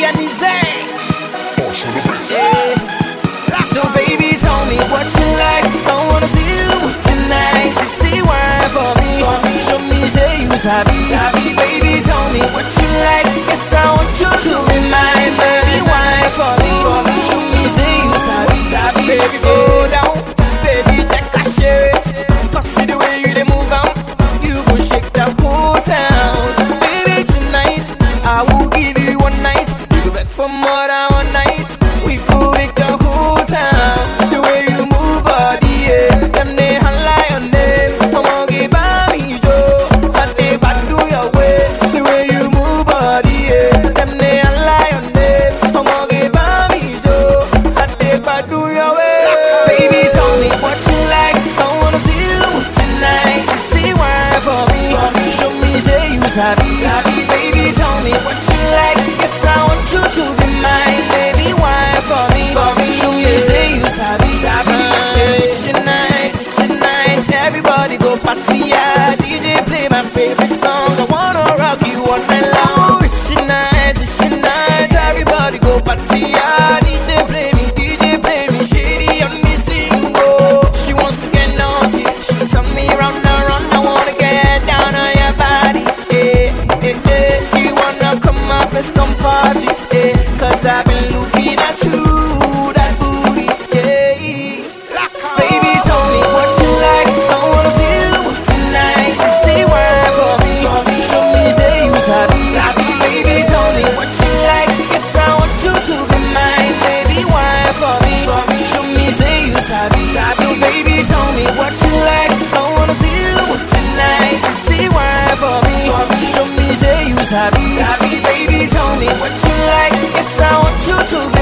So baby, tell me what you like. I wanna see you tonight. You see why for me. Show me, say you sabi. Baby, tell me what you like. Yes, I want you to be mine. Baby, why for me. Show me, say you sabi. Baby, go down. Baby, take a share. Cause see the way you dey move on, you go shake the whole town. Baby, tonight I will give you one night. You go back for more than one night. We could make the whole town. The way you move body, yeah. Them they holla your name. Come on, give me Joe. And they back do your way. The way you move body, yeah. Them they holla your name. Come on, give me Joe. And they back do your way. Baby, tell me what you like. I wanna see you tonight. You see why for me. Show me, say you sabi. Baby, tell me what you like. Yes, I want you to be mine. Baby, why for me. Show me, say you sabi. It's your night. Everybody go party, yeah. DJ play my favorite song. I wanna rock you all night long. It's your night. Everybody go party, yeah. DJ play me. Shady on me single. She wants to get naughty. She tell me round and round. I wanna get down on your body. You wanna come up, let's come party. Cause I've been looking at you, that booty. Baby, tell me what you like. I wanna see you tonight. You see why for me. Show me, say you sabi. Baby, tell me what you like. Yes, I want you to be mine. Baby, why for me. Show me, say you sabi. So baby, tell me what you like. I wanna see you tonight. You see why for me. Show me, say you sabi. Baby, tell me what you like. Yes, I want you to be